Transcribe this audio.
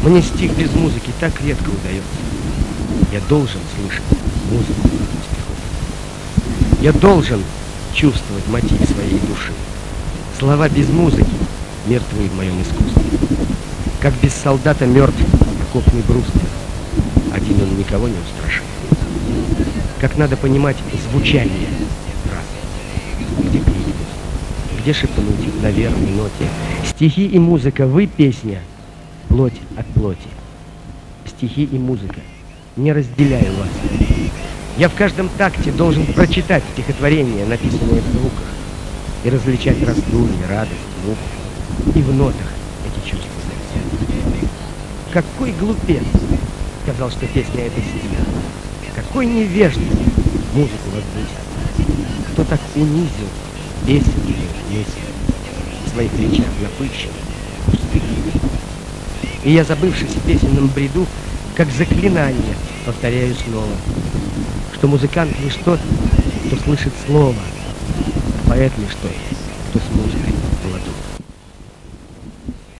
Мне стих без музыки так редко удается. Я должен слышать музыку в ритме стихов. Я должен чувствовать мотив своей души. Слова без музыки мертвы в моем искусстве. Как без солдата мертв окопный бруствер. Один он никого не устрашит. Как надо понимать звучание фраз. Где крикнуть, где шепнуть на верной ноте. Стихи и музыка, вы песня, плоть от плоти. Стихи и музыка, не разделяю вас. Я в каждом такте должен прочитать стихотворение, написанное в звуках, и различать раздумье, радость, муку, и в нотах эти чувства. Какой глупец сказал, что песня — это стих. Какой невежливый музыку возвысил. Кто так унизил песенную мысль в своих речах напыщенных, пустых. И я, забывшись в песенном бреду, как заклинание повторяю снова, что музыкант лишь тот, кто слышит слово, а поэт лишь тот, кто с музыкой в ладу.